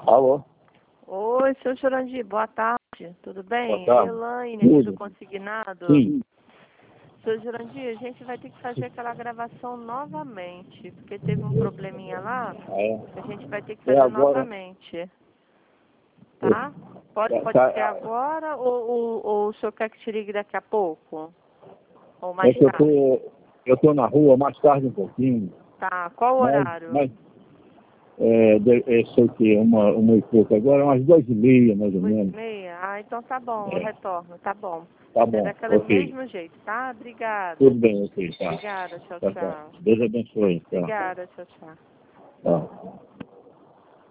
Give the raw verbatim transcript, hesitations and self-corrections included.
Alô? Oi, seu Jurandir, boa tarde, tudo bem? Boa tarde. Elaine, aqui Tudo. do Consignado. Sim. Seu Jurandir, a gente vai ter que fazer aquela gravação novamente, porque teve um probleminha lá, Ah, é? a gente vai ter que É fazer agora. novamente, tá? Pode, Tá, pode tá. ser agora ou, ou, ou o senhor quer que te ligue daqui a pouco? Ou É mais que eu tarde? tô, eu tô na rua mais tarde um pouquinho. Tá, qual o Mas, horário? mas é, de- é, sei que uma, uma e pouco agora, umas duas e meia, mais ou Duas e menos. meia? Ah, então tá bom, eu É. retorno, tá bom. Tá É bom, daquele ok. mesmo jeito, tá? Obrigada. Tudo bem, ok, tá. Obrigada, tchau, Tá, tá. tchau. Deus abençoe, tá. Obrigada, tchau, tchau. Tá.